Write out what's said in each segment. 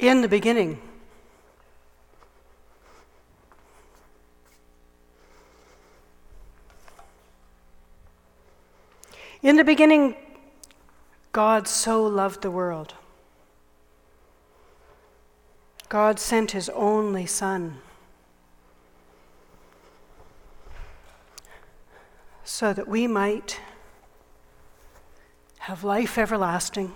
In the beginning. In the beginning, God so loved the world. God sent his only Son so that we might have life everlasting,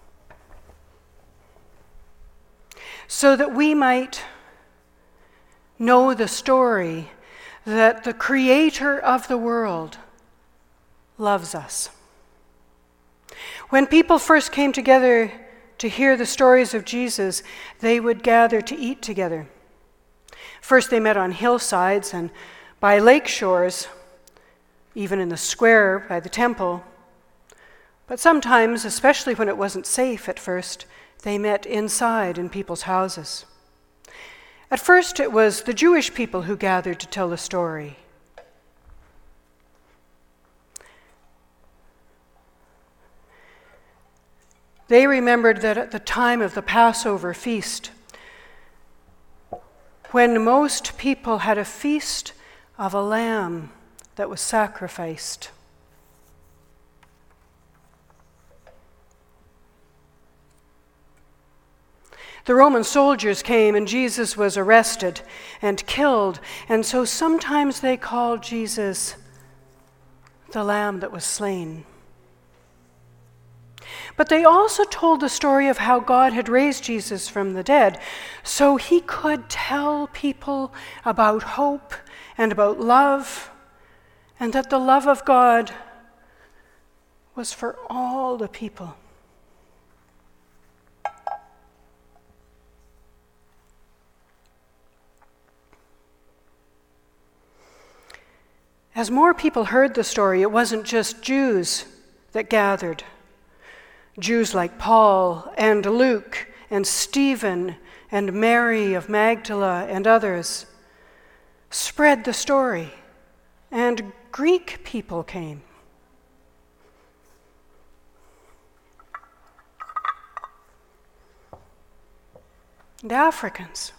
so that we might know the story that the Creator of the world loves us. When people first came together to hear the stories of Jesus, they would gather to eat together. First they met on hillsides and by lake shores, even in the square by the temple. But sometimes, especially when it wasn't safe at first, they met inside in people's houses. At first it was the Jewish people who gathered to tell the story. They remembered that at the time of the Passover feast, when most people had a feast of a lamb that was sacrificed, the Roman soldiers came and Jesus was arrested and killed, and so sometimes they called Jesus the Lamb that was slain. But they also told the story of how God had raised Jesus from the dead so he could tell people about hope and about love, and that the love of God was for all the people. As more people heard the story, it wasn't just Jews that gathered. Jews like Paul and Luke and Stephen and Mary of Magdala and others spread the story, and Greek people came. And Africans.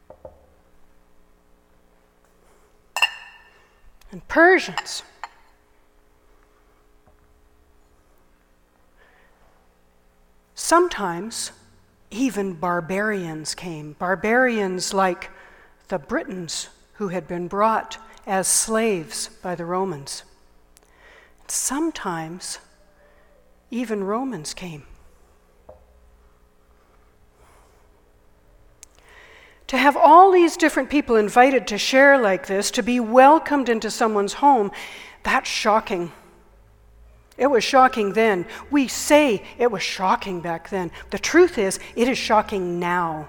And Persians. Sometimes even barbarians came, barbarians like the Britons who had been brought as slaves by the Romans. Sometimes even Romans came. To have all these different people invited to share like this, to be welcomed into someone's home, that's shocking. It was shocking then. We say it was shocking back then. The truth is, it is shocking now.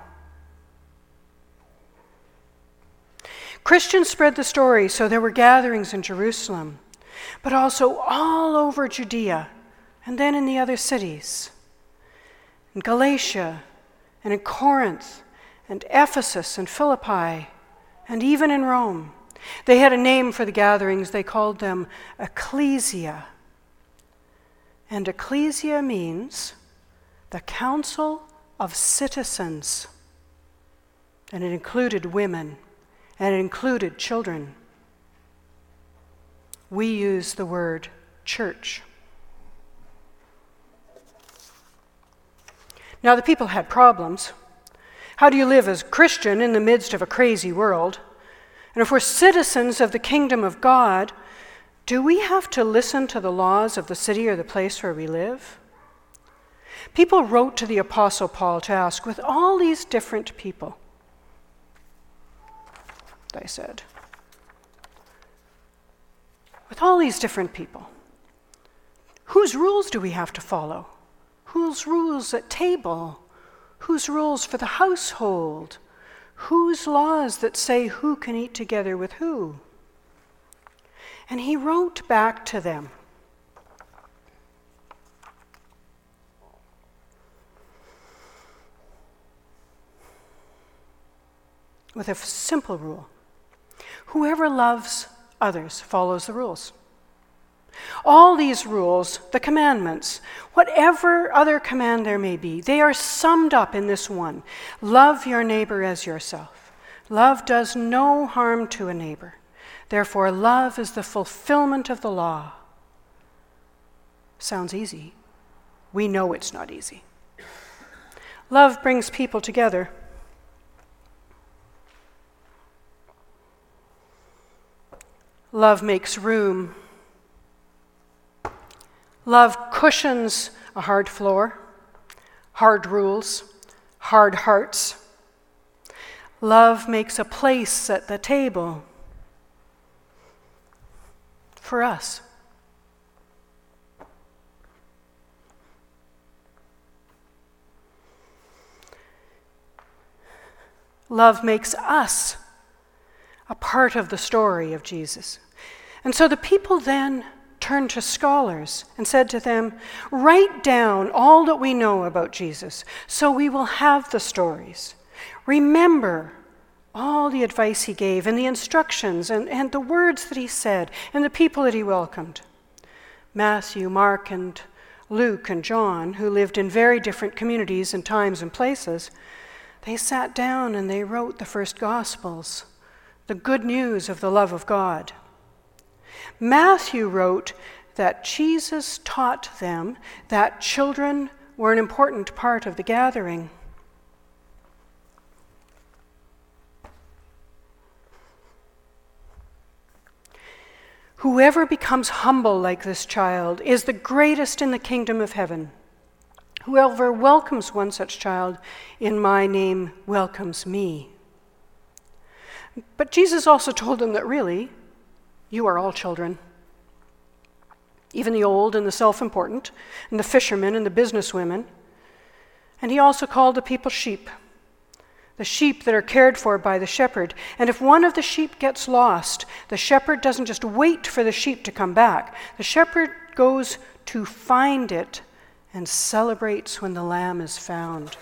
Christians spread the story, so there were gatherings in Jerusalem, but also all over Judea, and then in the other cities, in Galatia, and in Corinth, and Ephesus, and Philippi, and even in Rome. They had a name for the gatherings. They called them ecclesia. And ecclesia means the council of citizens. And it included women, and it included children. We use the word church. Now, the people had problems. How do you live as a Christian in the midst of a crazy world? And if we're citizens of the kingdom of God, do we have to listen to the laws of the city or the place where we live? People wrote to the Apostle Paul to ask, with all these different people, they said, with all these different people, whose rules do we have to follow? Whose rules at table? Whose rules for the household? Whose laws that say who can eat together with who? And he wrote back to them. With a simple rule. Whoever loves others follows the rules. All these rules, the commandments, whatever other command there may be, they are summed up in this one. Love your neighbor as yourself. Love does no harm to a neighbor. Therefore, love is the fulfillment of the law. Sounds easy. We know it's not easy. Love brings people together. Love makes room. Love cushions a hard floor, hard rules, hard hearts. Love makes a place at the table for us. Love makes us a part of the story of Jesus. And so the people then turned to scholars and said to them, write down all that we know about Jesus so we will have the stories. Remember all the advice he gave and the instructions and the words that he said and the people that he welcomed. Matthew, Mark, and Luke and John, who lived in very different communities and times and places, they sat down and they wrote the first Gospels, the good news of the love of God. Matthew wrote that Jesus taught them that children were an important part of the gathering. Whoever becomes humble like this child is the greatest in the kingdom of heaven. Whoever welcomes one such child in my name welcomes me. But Jesus also told them that really, you are all children. Even the old and the self-important, and the fishermen and the businesswomen. And he also called the people sheep, the sheep that are cared for by the shepherd. And if one of the sheep gets lost, the shepherd doesn't just wait for the sheep to come back. The shepherd goes to find it and celebrates when the lamb is found.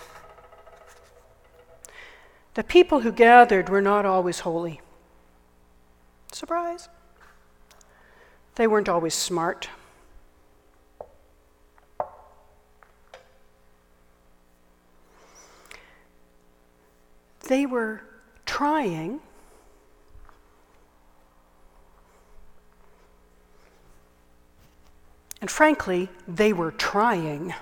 The people who gathered were not always holy. Surprise. They weren't always smart. They were trying. And frankly, they were trying.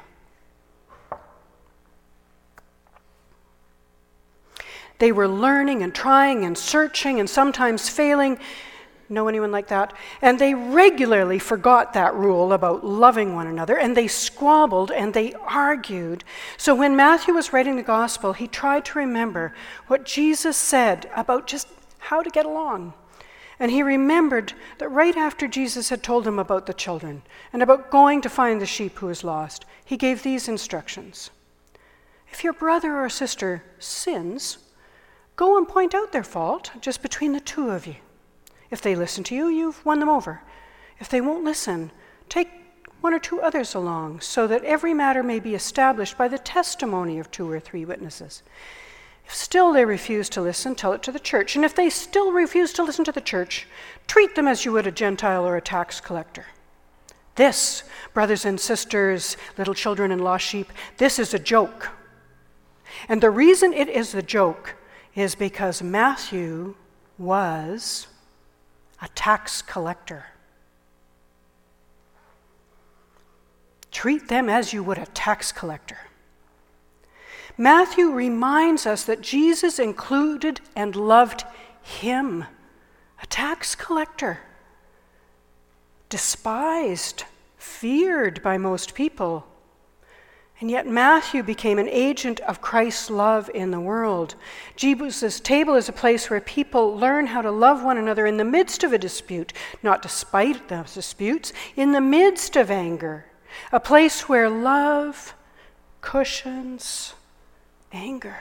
They were learning and trying and searching and sometimes failing. Know anyone like that? And they regularly forgot that rule about loving one another, and they squabbled and they argued. So when Matthew was writing the gospel, he tried to remember what Jesus said about just how to get along. And he remembered that right after Jesus had told him about the children and about going to find the sheep who was lost, he gave these instructions. If your brother or sister sins, go and point out their fault just between the two of you. If they listen to you, you've won them over. If they won't listen, take one or two others along so that every matter may be established by the testimony of 2 or 3 witnesses. If still they refuse to listen, tell it to the church. And if they still refuse to listen to the church, treat them as you would a Gentile or a tax collector. This, brothers and sisters, little children and lost sheep, this is a joke. And the reason it is a joke is because Matthew was a tax collector. Treat them as you would a tax collector. Matthew reminds us that Jesus included and loved him, a tax collector, despised, feared by most people. And yet Matthew became an agent of Christ's love in the world. Jesus' table is a place where people learn how to love one another in the midst of a dispute, not despite the disputes, in the midst of anger. A place where love cushions anger.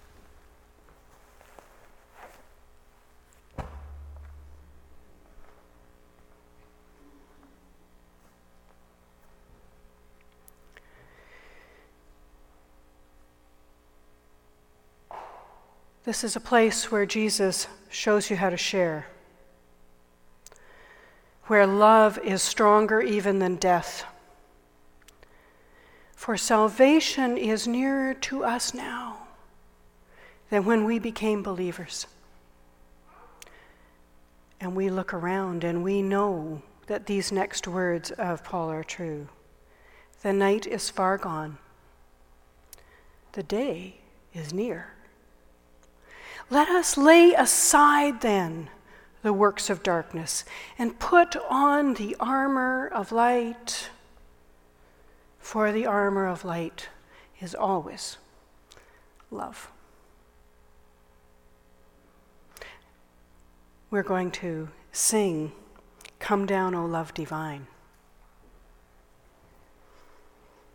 This is a place where Jesus shows you how to share, where love is stronger even than death. For salvation is nearer to us now than when we became believers. And we look around and we know that these next words of Paul are true. The night is far gone. The day is near. Let us lay aside then the works of darkness and put on the armor of light, for the armor of light is always love. We're going to sing, "Come Down, O Love Divine."